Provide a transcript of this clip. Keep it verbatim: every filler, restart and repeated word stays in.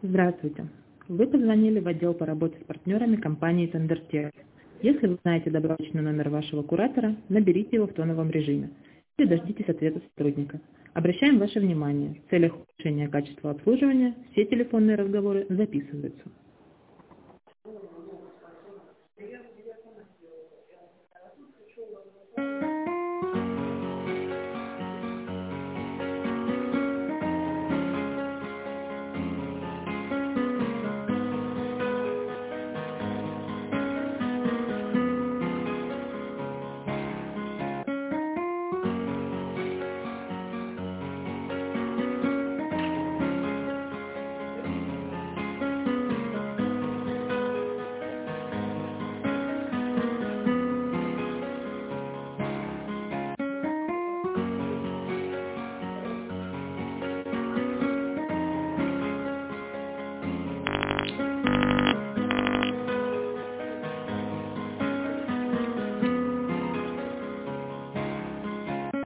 Здравствуйте. Вы позвонили в отдел по работе с партнерами компании Тендертех. Если вы знаете добавочный номер вашего куратора, наберите его в тоновом режиме или дождитесь ответа сотрудника. Обращаем ваше внимание, в целях улучшения качества обслуживания все телефонные разговоры записываются.